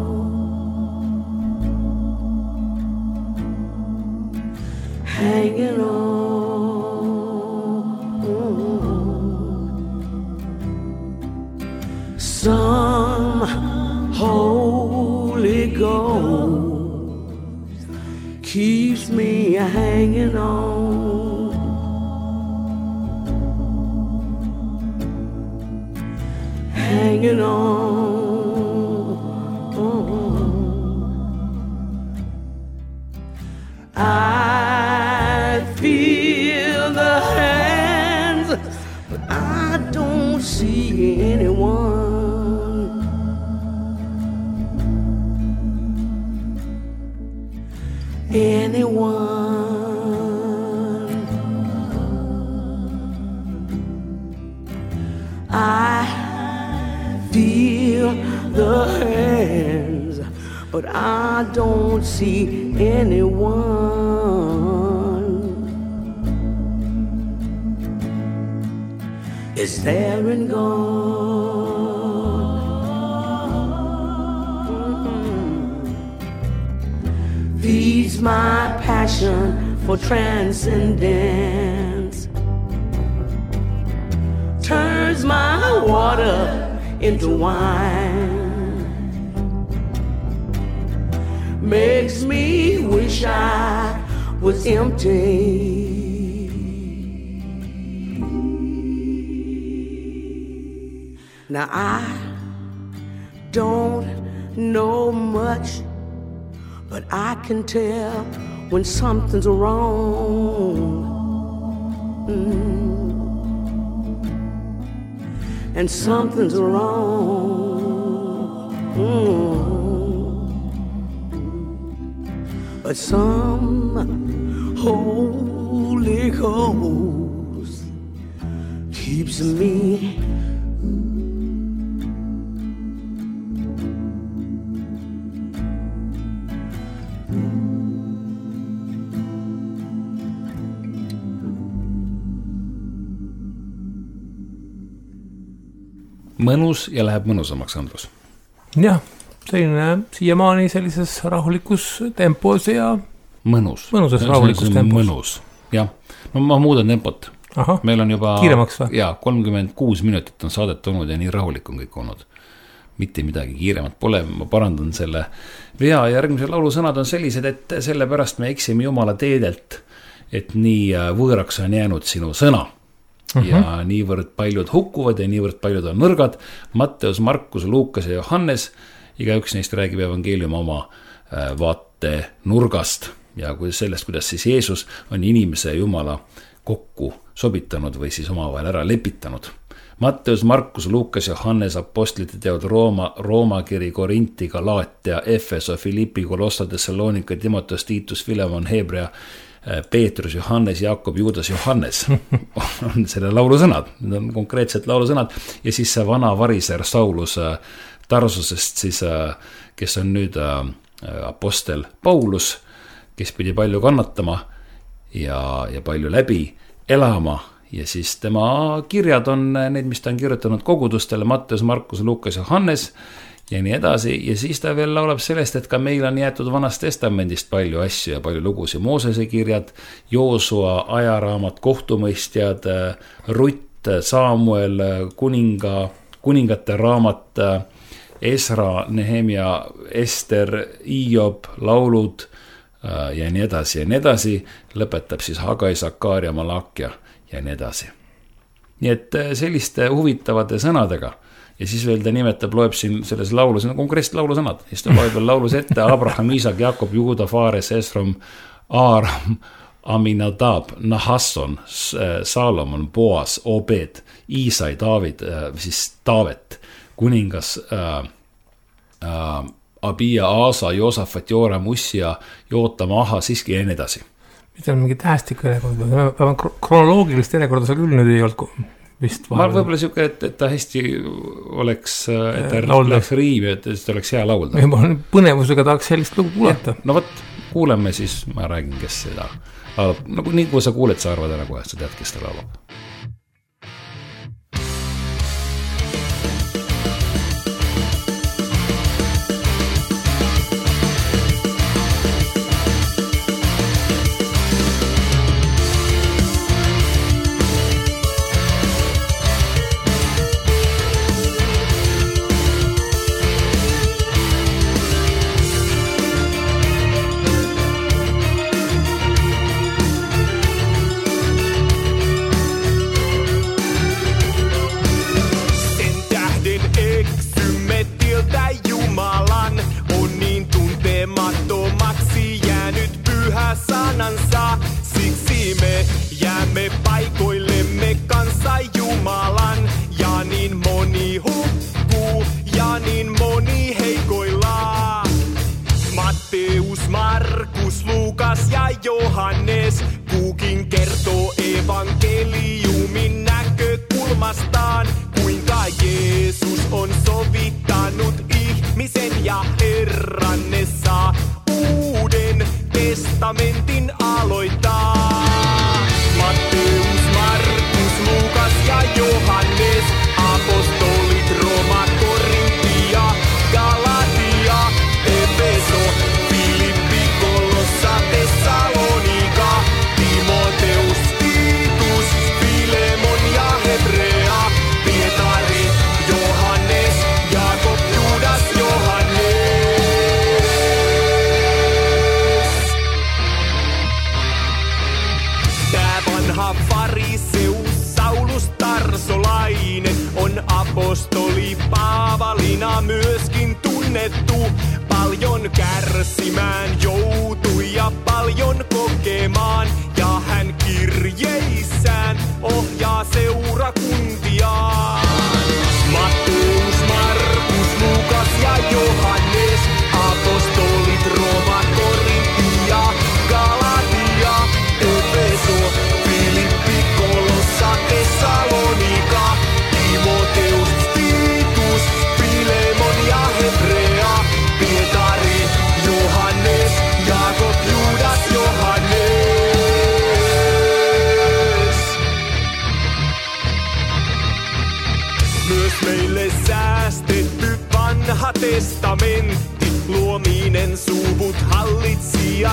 hanging on. Some Holy Ghost keeps me hanging on, hanging on. I feel the hands, but I don't see anyone. Anyone. I feel the hands, but I don't see anyone. Is there in God? Feeds my passion for transcendence, turns my water into wine, makes me wish I was empty. Now I don't know much, but I can tell when something's wrong. Mm. and something's wrong. Mm. But some Holy Ghost keeps me mõnus ja läheb mõnusamaks, Andrus. Jah, selline siiamaani sellises rahulikus tempos ja mõnus. Mõnusas rahulikus tempos. Mõnus, jah. No ma muudan tempot. Aha, meil on juba kiiremaks või? Jaa, kolmkümmend kuus minutit on saadet olnud ja nii rahulik on kõik olnud. Mitte midagi kiiremat pole, ma parandan selle vea. Järgmise laulu sõnad on sellised, et sellepärast me eksime Jumala teedelt, et nii võõraks on jäänud sinu sõna. Uh-huh. Ja niivõrd paljud hukkuvad ja niivõrd paljud on nõrgad. Matteus, Markus, Luukas ja Johannes, iga üks neist räägib evangeeliumi oma vaate nurgast ja sellest, kuidas siis Jeesus on inimese ja Jumala kokku sobitanud või siis omavahel ära lepitanud. Matteus, Markus, Luukas, Johannes, apostlite teod, Rooma, Rooma kiri, Korinti, Galaatia, Efeso, Filippi, Kolossa, Thessalonika, Timoteus, Tiitus, Filemon, Hebrea, Peetrus, Johannes, Jaakob, Juudas, Johannes on selle laulu sõnad, need on konkreetselt laulu sõnad ja siis see vana variser Saulus Tarsusest siis, kes on nüüd apostel Paulus, kes pidi palju kannatama ja, ja palju läbi elama ja siis tema kirjad on need, mis ta on kirjutanud kogudustele, Matteus, Markus, Luukas, Johannes ja nii edasi ja siis ta veel laulab sellest, et ka meil on jäetud vanast testamendist palju asju ja palju lugusid, Moosese kirjad, Joosua, ajaraamat, kohtumõistjad, Rutt, Saamuel, kuninga, kuningate raamat, Esra, Nehemia, Ester, Iob, laulud ja nii edasi ja nii edasi, lõpetab siis Hagai, Sakaaria, Malakia ja nii edasi. Nii et selliste huvitavate sõnadega ja siis veel ta nimetab, loeb siin selles laulu, see on konkreetselt laulu sõnad, siis ta loeb veel laulus ette Abraham, Isak, Jakob, Juuda, Faares, Esrom, Aaram, Aminadab, Nahasson, Salomon, Boas, Obed, Iisai, David, siis Taavet, kuningas äh, äh, Abia, Aasa, Joosafat, Joram, Ussia, Jootam, Aha, siiski ja nii edasi. Mida on mingi tähestik järjekorda, kronoloogilist järjekorda sa küll nüüd ei olnud vist vahel. Ma võib-olla siuke, et, et ta hästi oleks, et ta läheks riimi, et ta oleks hea laulda. Ma põnevusega tahaks sellist lugu kuulata. No võt, kuuleme siis, ma räägin, kes seda laulab. Nagu nii kui sa kuuled, sa arvad ära kohe, sa tead, kes ta laulab.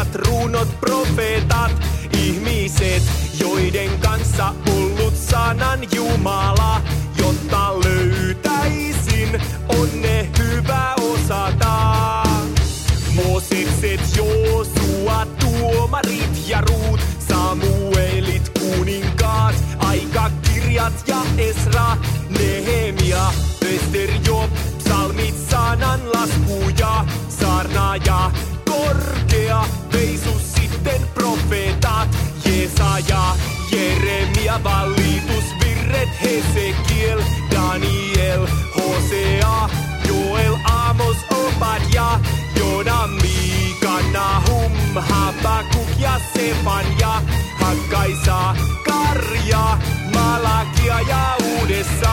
kirjat, ruunot, profeetat, ihmiset, joiden kanssa ollut sanan Jumala, jotta löytäisin onne hyvä osata. Moosekset, Joosua, tuomarit ja Ruut, Samuelit, kuninkaat, aikakirjat ja Esra, Nehemia, Ester, Job, psalmit, sananlaskuja, saarnaaja, korkea, Veisus, sitten profeetat, Jesaja, Jeremia, valitusvirret, Hesekiel, Daniel, Hosea, Joel, Amos, Obadja, Jona, Miika, Nahum, Habakuk ja Sefanja, Hakkaisa, Karja, Malakia ja Uudessa.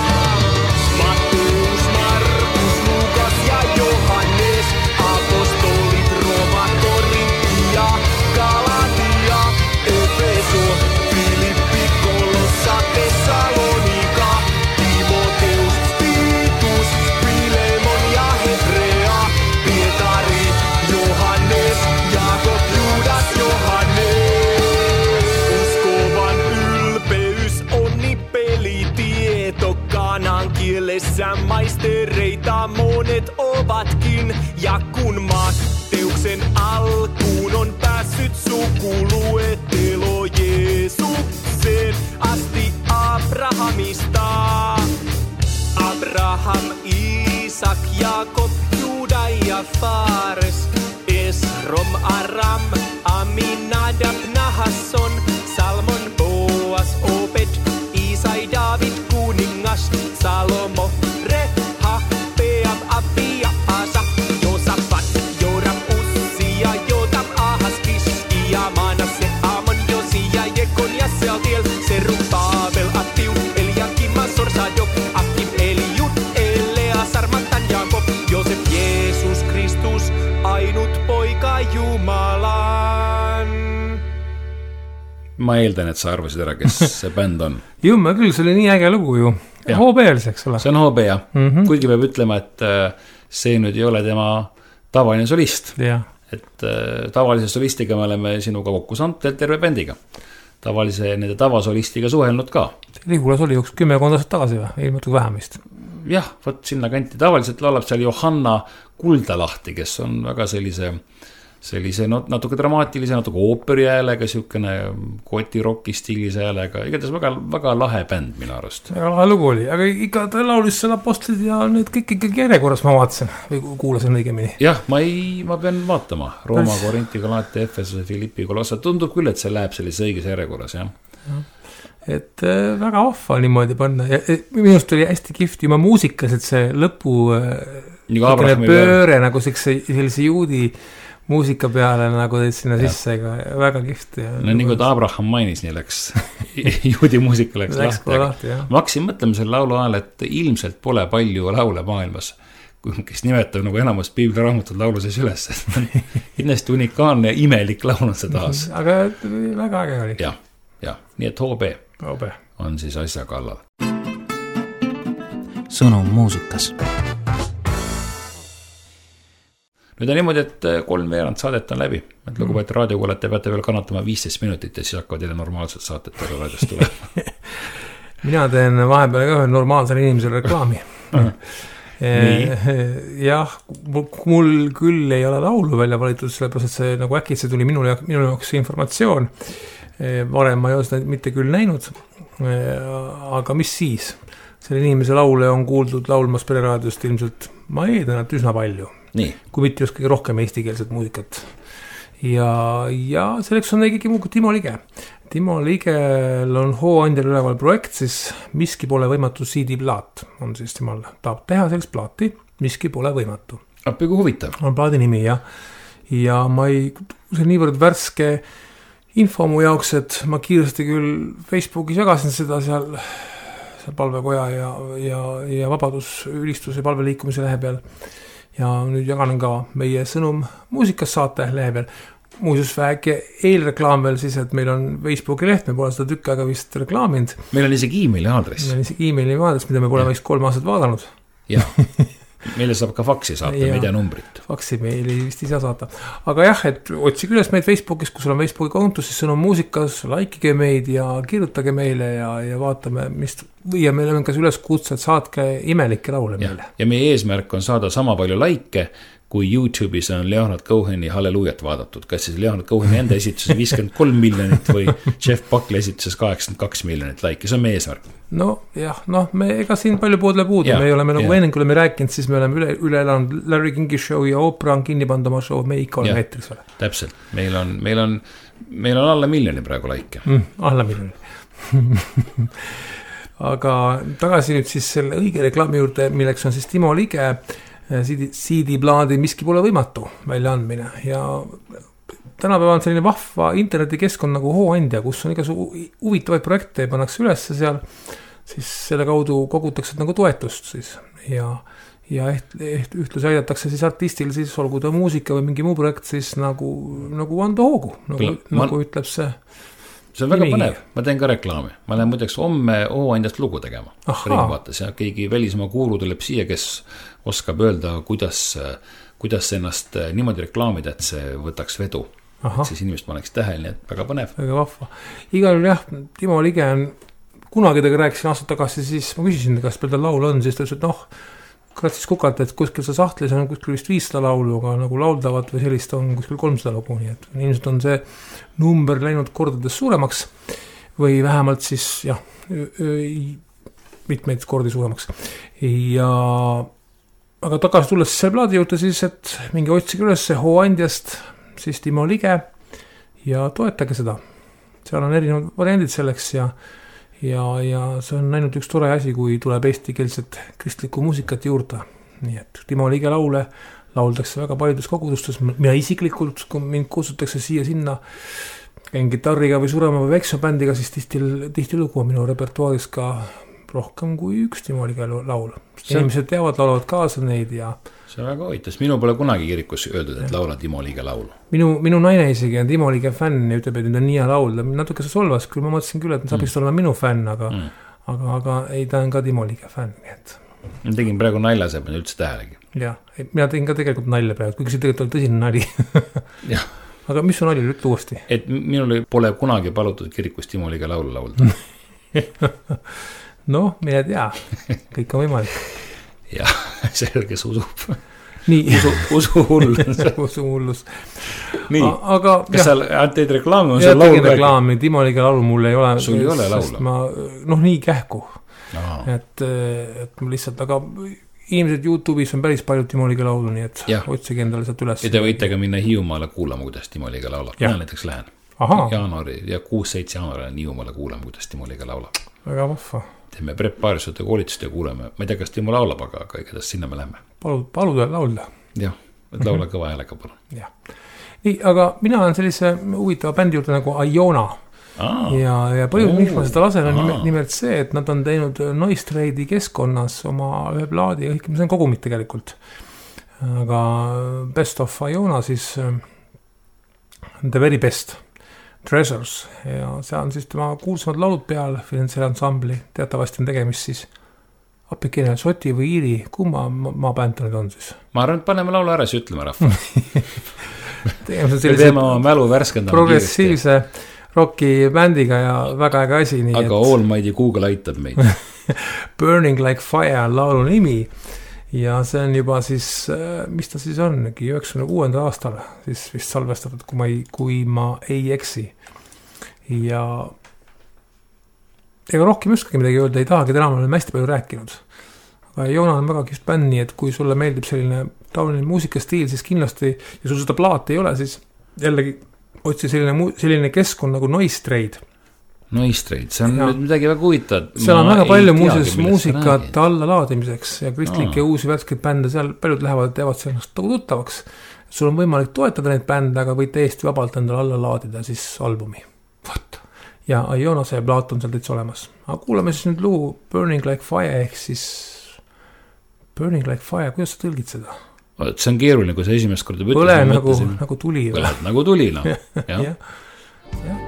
Matteus, Markus, Lukas ja Johannes, apostolit, Roma, Korintia, Galatia, Efeso, Filippi, Kolossa, Tessalonika, Timoteus, Titus, Filemon ja Hebrea, Pietari, Johannes, Jaakob, Judas, Johannes. Uskovan ylpeys, onni, peli, tieto, kanan kielessä maistereita monet ovatkin. Ja kun Matteuksen alkuun on päässyt sukuluettelo Jeesukseen asti Abrahamista. Abraham, Iisak, Jaakob, Juda ja Fares, Esrom, Aram, Aminadab, Nahasson, Salmon, Boas, Obed, Isai, David, kuningas, Salomo, Reha, Peab, Abia, Asa, Josafat, Joram, Ussia, Jotam, Ahas, Kiskia, Manasse, Amon, Josia, Jekon ja Sealtiel, Serubabel, Abdiu, Eliakim, Masor, Sadok, Akim, Eliud, Eleasar, Matan, Jakob, Josef, Jeesus Kristus, ainut poika Jumalan. Ma eeldan, et sa arvasid ära, kes see bänd on. Jumme küll, see oli nii äge lugu ju. H B-liseks ole. See on H B, jah. Mm-hmm. Kuigi peab ütlema, et see nüüd ei ole tema tavaline solist. Ja. Et tavalise solistiga me oleme sinuga kokku saanud terve bändiga. Tavalise nende tavasolistiga suhelnud ka. Liigulas oli üks kümme kondased tagasi või? Ilmatugi vähemist. Jah, võt sinna kanti. Tavaliselt laulab seal Johanna Kuldalahti, kes on väga sellise sellise natuke dramaatilise, natuke ooperi häälega, siukene kotirocki stiilis häälega, igatahes väga, väga lahe bänd minu arust. Väga lahe lugu oli, aga ikka ta laulis seal apostlid ja need kõik ikkagi järjekorras ma vaatasin või kuulasin õigemini. Jah, ma, ei, ma pean vaatama. Rooma, Korinti, Galati, Efesuse, Filippi, Kolossa. Tundub küll, et see läheb sellise õiges järjekorras, jah. Ja. Et äh, väga vahva niimoodi panna. Ja, minust oli hästi kihvt juba muusikas, et see lõpu äh, pööre nagu sellise juudi muusika peale nagu teid sinna ja. Sisse, ega väga kihvt. Ja, no nii kui ta Abraham mainis, nii läks, juudi muusika läks, läks lahti. lahti ma hakkasin mõtlema selle laulu ajal, et ilmselt pole palju laule maailmas, kes nimetab nagu enamus piibliraamatut laulu sees üles. Kindlasti unikaalne ja imelik laul on see taas. Aga väga äge oli. Jah, jah, nii et H B, H B on siis asja kallal. Sõnum muusikas. Nüüd on niimoodi, et kolm veerand saadet on läbi. Et lugupeetud raadiokuulajad, te peate veel kannatama viisteist minutit ja siis hakkavad teile normaalsed saated teile raadiost tulema. Mina teen vahepeal ka ühe normaalsel inimesel reklaami. Jah, mul küll ei ole laulu välja valitud, sellepärast, et see nagu äkki see tuli minu, minu jaoks informatsioon. Varem ma ei ole seda mitte küll näinud, aga mis siis? Selle inimese laule on kuuldud laulmas pereraadiost ilmselt, ma eeldan, et üsna palju. Nii. Kui mitte just kõige rohkem eestikeelset muusikat. Ja, ja selleks on ikkagi muu kui Timo Lige. Timo Ligel on Hooandjal üleval projekt, siis Miski pole võimatu C D-plaat on siis Timol. Tahab teha sellist plaati, Miski pole võimatu. Appi kui huvitav. On plaadi nimi, jah. Ja ma ei, see on niivõrd värske info mu jaoks, et ma kiiresti küll Facebookis jagasin seda seal, seal palvekoja ja, ja, ja vabadus ülistuse palveliikumise lehe peal. Ja nüüd jaganen ka meie sõnum muusikas saate lehe peal. Muuseas väike eelreklaam veel siis, et meil on Facebooki leht, me pole seda tükk aega vist reklaaminud. Meil on isegi e-maili aadress. Meil on isegi e-maili aadress, mida me pole vist kolm aastat vaadanud. Jah, Meile saab ka faksi saata, me ei tea numbrit. Faksi meili vist ei saa saata. Aga jah, et otsige üles meid Facebookis, kui sul on Facebooki kontus, siis Sõnum muusikas, laikige meid ja kirjutage meile ja, ja vaatame, mis, või ja meil on kas üles kutse, et saatke imelikke laule meile. Ja, ja meie eesmärk on saada sama palju laike, kui YouTube'is on Leonard Coheni Hallelujat vaadatud. Kas siis Leonard Coheni enda esituses viiskümmend kolm miljonit või Jeff Buckley esituses kaheksakümmend kaks miljonit laiki, see on meie eesmärk. No jah, noh, me ega siin palju poodle puudu, ja, me oleme nagu enne, kui oleme rääkinud, siis me oleme üle, üle elanud Larry Kingi show ja Oprah on kinni pannud oma show, me ikka oleme eetris ole. Täpselt, meil on, meil on, meil on alla miljoni praegu laike. Mm, alla miljoni. Aga tagasi nüüd siis selle õige reklaami juurde, milleks on siis Timo Lige C D-plaadi Miski pole võimatu väljaandmine ja tänapäeval on selline vahva internetikeskkond nagu Hooandja, kus on igasugu huvitavaid projekte ja pannakse üles seal, siis selle kaudu kogutakse nagu toetust siis ja, ja eht, eht, ühtlasi aidatakse siis artistil siis olgu ta muusika või mingi muu projekt siis nagu, nagu anda hoogu, nagu, ma... nagu ütleb see. See on väga põnev, ma teen ka reklaami, ma lähen muideks homme Hooandjast lugu tegema. Ringvaates ja keegi välismaa kuuru tuleb siia, kes oskab öelda, kuidas, kuidas ennast niimoodi reklaamida, et see võtaks vedu. Aha. Siis inimest ma oleks tähel, nii et väga põnev. Väga vahva. Igal jah, Timo Lige on, kunagi tega rääkisin aastat tagasi, siis ma küsisin, kas peal ta laul on, siis ta ütles, et noh, kratsis kukalt, et kuskil see sahtlis on kuskil vist viissada laulu, aga nagu lauldavat või sellist on kuskil kolmsada lugu, nii et ilmselt on see number läinud kordades suuremaks või vähemalt siis jah, mitmeid kordi suuremaks. Ja aga tagasi tulles selle plaadi juurde siis, et mingi otsige üles Hooandjast siis Timo Lige ja toetage seda. Seal on erinevad variandid selleks ja Ja, ja see on ainult üks tore asi, kui tuleb eestikeelset kristlikku muusikat juurde. Nii et Timo Lige laule lauldakse väga paljudes kogudustes. Mina isiklikult, kui mind kutsutakse siia sinna käin gitarriga või surema või väiksebändiga, siis tihti, tihti lugu on minu repertuaaris ka rohkem kui üks Timo Lige laul. Inimesed teavad, laulavad kaasa neid ja see on väga huvitav, minu pole kunagi kirikus öeldud, et laula Timo Lige laulu. Minu, minu naine isegi on Timo Lige fänn ja ütleb, et nüüd on nii hea laulda. Natuke see solvas, küll ma mõtlesin küll, et saab vist mm. olla minu fänn, aga, mm. aga, aga ei, ta on ka Timo Lige fänn. Et... Ma tegin praegu nalja, see on üldse tähelegi. Ja, mina tegin ka tegelikult nalja praegu, kuigi see tegelikult oli tõsine nali. Jah. Aga mis on nali, ütle uuesti? Et minul pole kunagi palutud kirikus Timo Lige laulu laulda. noh, mine tea, kõik on võimalik. Ja, see, kes usub. Nii. Usu, usu hull. usu hullus. Nii, aga, kas sa teed reklaami? Ja, tegin reklaami, Timo Lige laulu mul ei ole. Sul ei ole laulu? Ma, noh, nii kähku. Et, et lihtsalt, aga inimesed YouTube'is on päris palju Timo Lige laulu, nii et ja. Otsige endale sealt üles. Ja te võite ka minna Hiiumaale kuulama, kuidas Timo Lige laulab. Ja. Ma näiteks lähen. Aha. Jaanuari ja kuus-seitse jaanuari on Hiiumaale kuulama, kuidas Timo Lige laulab. Väga vahva. Teeme prepaarisute koolitust ja kuuleme. Ma ei tea, kas Timo laulab, aga, aga igatahes sinna me lähme. Palu, paluda laulda. Jah, et laula kõva häälega palun. Ja. Nii, aga mina olen sellise huvitava bändi juurde nagu Iona. Aa. Ja, ja palju, miks ma seda lasen, on nimelt, nimelt see, et nad on teinud Noise Trade'i keskkonnas oma ühe plaadi, kõik, see on kogumit tegelikult. Aga Best of Iona siis The Very Best Treasures ja see on siis tema kuulsamad laulud peal Firenze Ensembli, teatavasti on tegemist siis appikene Soti või Iiri, kumma maa bänd need on siis? Ma arvan, et paneme laulu ära, siis ütleme rahva. tegemist on sellise mälu värskendama progressiivse rocki bändiga ja väga äge asi. Nii, aga et... Almighty Google aitab meid. Burning Like Fire on laulu nimi ja see on juba siis, mis ta siis on, üheksakümne kuuendal aastal siis vist salvestatud, kui ma ei, kui ma ei eksi. Ja ega rohkem üskagi midagi öelda ei tahagi, täna ma olen hästi palju rääkinud. Aga Joona on väga kihvt bänd, nii et kui sulle meeldib selline taoline muusikastiil, siis kindlasti, ja sul seda plaati ei ole, siis jällegi otsi selline, selline keskkond nagu Noise Trade. Noise Trade, see on ja. Midagi väga huvitav. Seal on väga palju muuses muusikat alla laadimiseks ja kristlikke no. Uusi värskeid bände, seal paljud lähevad, teevad sellest nagu tuttavaks. Sul on võimalik toetada neid bände, aga võid täiesti vabalt endale alla laadida siis albumi. What? Ja Iona see plaat on seal täitsa olemas. Aga kuulame siis nüüd lugu Burning Like Fire ehk siis Burning Like Fire, kuidas sa tõlgid seda? See on keeruline, kui sa esimest korda ütlesin. Põle nagu, nagu tuli. Põled nagu tuli, no. ja, ja. ja.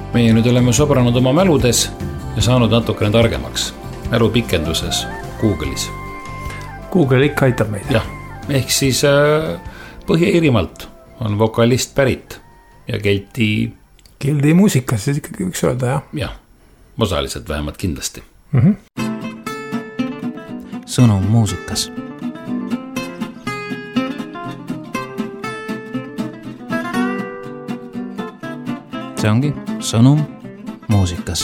meie nüüd oleme sobranud oma mäludes ja saanud natukene targemaks. Mälu pikenduses Google'is. Google ikka aitab meid. Jah, ehk siis äh, Põhja-Iirimaalt on vokalist pärit ja Kelti... Kelti muusikas, siis ikkagi võiks öelda, jah. Jah, osaliselt vähemalt kindlasti. Mm-hmm. Sõnum muusikas. See ongi sõnum muusikas.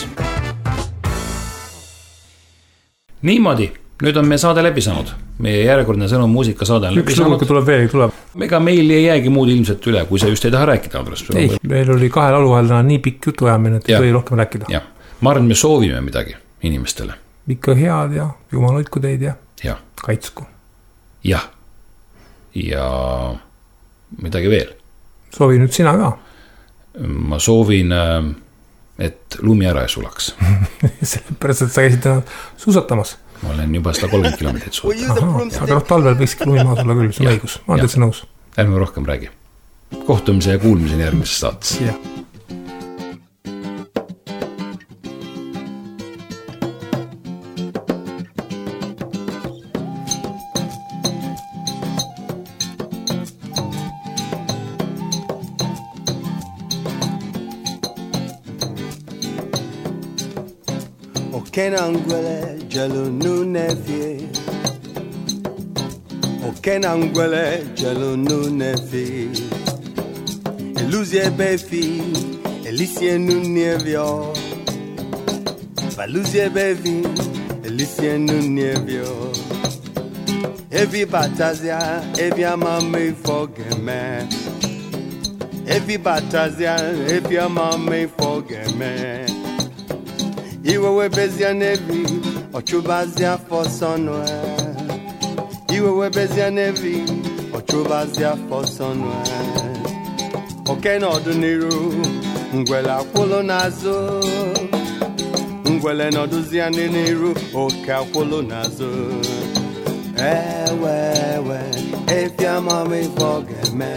Niimoodi, nüüd on meie saade läbi saanud. Meie järjekordne sõnum muusikasaade on läbi üks saanud. Üks tuleb veel, tuleb. Ega meil ei jäägi muud ilmselt üle, kui sa just ei taha rääkida, Andres. Ei, meil oli kahe laulu vahel nii pikk jutu ajamine, et ei või rohkem rääkida. Ja. Ma arvan, me soovime midagi inimestele. Ikka head ja jumal hoidku teid ja, ja. Kaitsku. Jah. Ja midagi veel. Soovi nüüd sina ka. Ma soovin, et lumi ära ei sulaks. Sellepärast, et sa käisid suusatamas. Ma olen juba seda kolmkümmend kilomeetrit suuta. Aga noh, talvel võikski lumi maha tulla küll, see on õigus. Ma olen täitsa nõus. Ärme rohkem räägi. Kohtumise ja kuulmiseni järgmises saates. Jah. Kenangwele jelo nunefie O kenangwele jelo nunefie Eluzie befi Elisien nunevio Valuzie befi Elisien nunevio Evi batazia Evi amame fogeme Evi batazia Evi amame fogeme Iwe we bezia nevi, ochubazia for sonwe. Iwe we bezia nevi, ochubazia for sonwe. Oke no duniru, ngwele akwolo nazo. Ngwele no duzia niru, oke akwolo nazo. Ewe we, efya mami fogeme.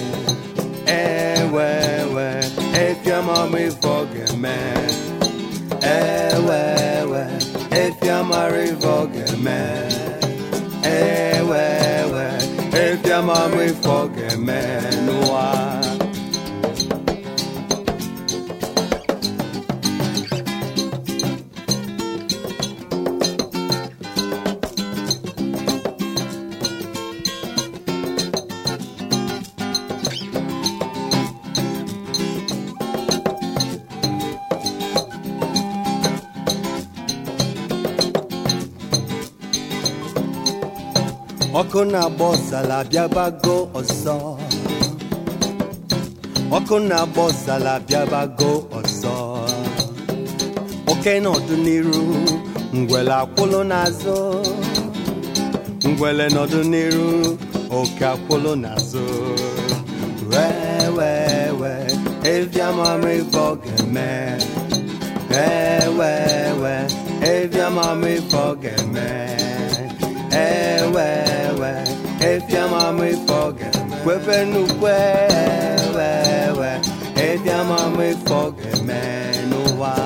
Ewe we, efya mami fogeme. Ewe, ewe, efya mari fogeme. Ewe, ewe, efya mari fogeme. Noa. Oko na bossa la biabago oso. Oko na bossa la biabago oso. Oke no duniru, ngwele akwolo nazo. Ngwele no duniru, oke akwolo nazo. We, we, we, evya mami fogeme. We, we, we, evya mami fogeme. Ewe, ewe, efya mami fogeme. Kwepe nukwe, ewe, ewe, efya mami fogeme. Noa.